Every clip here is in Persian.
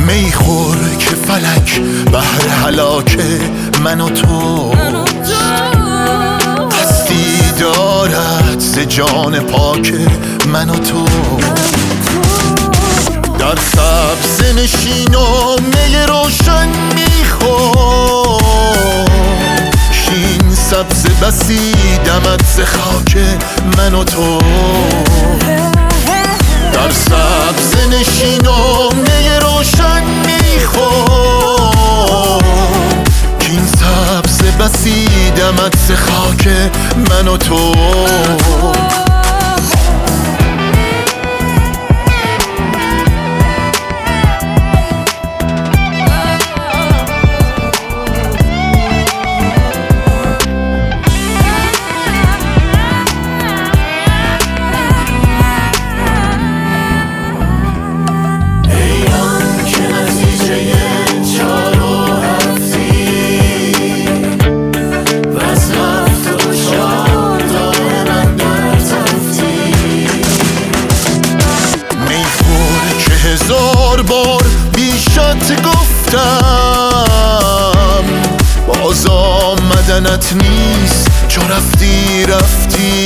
میخور که فلک بحر هلاک من و تو هستی دارد ز جان پاک من و تو در سبز نشین و می روشن میخور شین سبز بسیدمت ز خاک من و تو در سبز نشین و می روشن میخور کین سبز بسیدمت ز خاک من و تو هزار بار بیشت گفتم باز آمدنت نیست چو رفتی رفتی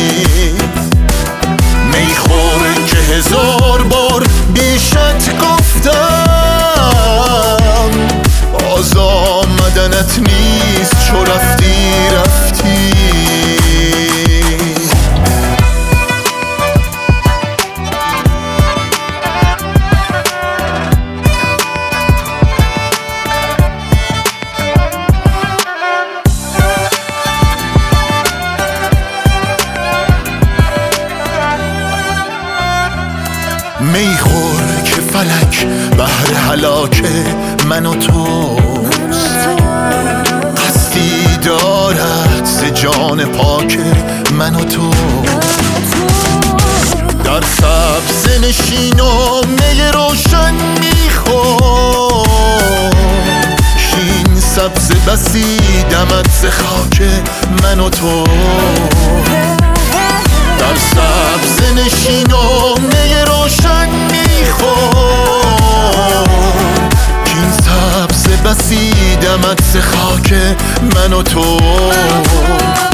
میخور که هزار بار بیشت گفتم باز آمدنت نیست چو رفتی رفتی میخور که فلک بحر هلاک من و تو قصدی دارد ز جان پاک من و تو در سبز نشین و می روشن میخور شین سبز بسیدمت ز خاک من و تو در سبز نشین و می روشن میخور کین سبز بسیدمت ز خاک من و تو